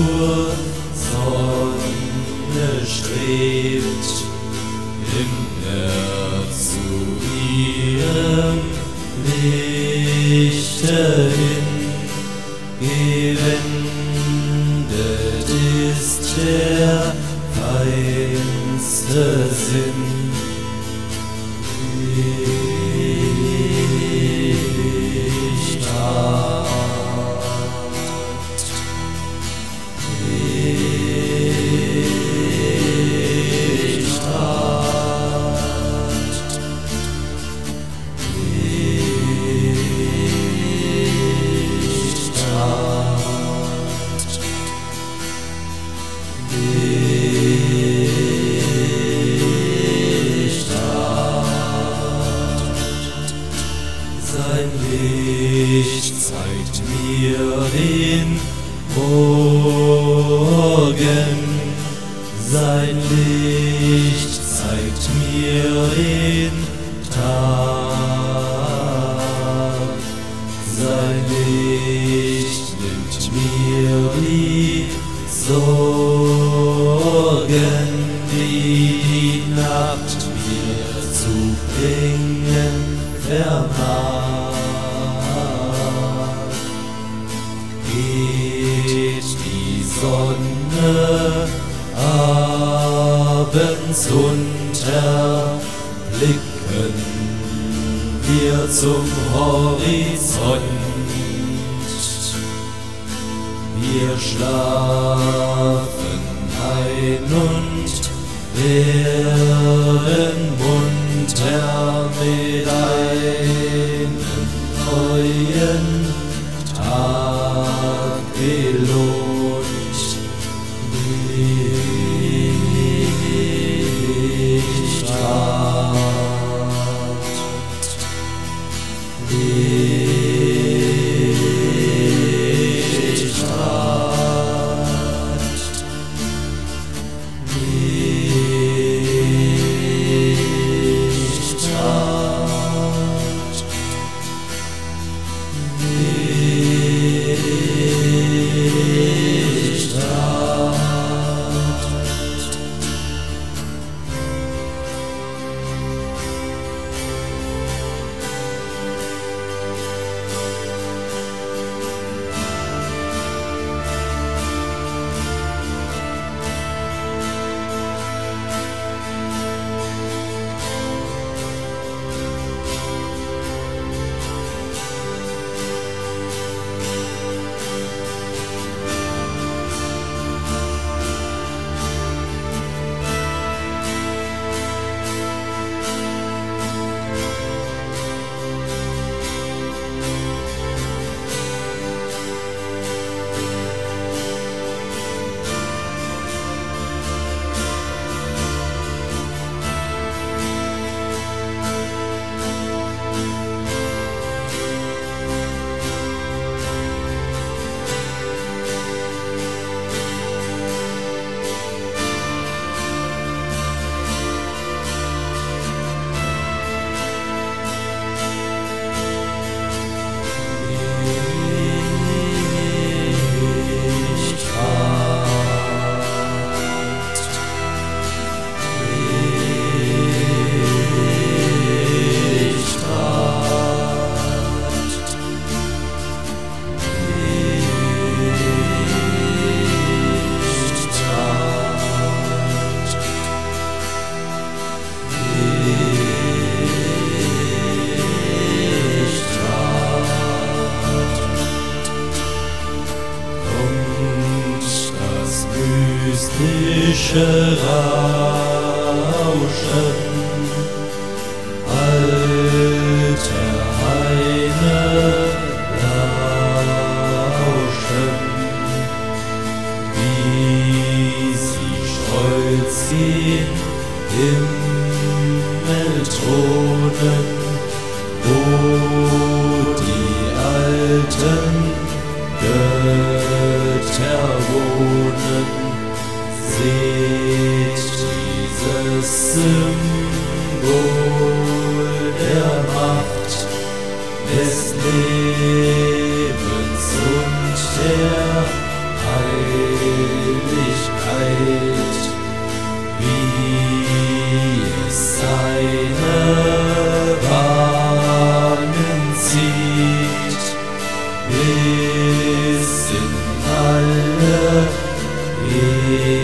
zur Sonne strebt, immer zu ihrem Lichte hin. Gewendet ist der feinste Sinn. Sein Licht zeigt mir den Morgen, sein Licht zeigt mir den Tag, sein Licht nimmt mir die Sorgen, die Nacht mir zu bringen vermag. Geht die Sonne abends unter, blicken wir zum Horizont. Wir schlafen ein und werden munter mit einem neuen Tag belohnt. mystische Rauschen alter Haine lauschen, wie sie stolz in Himmel thronen, wo die alten Götter wohnen. Seht dieses Symbol der Macht, des Lebens und der Heilung. Bahnen zieht, bis in alle Ewigkeit.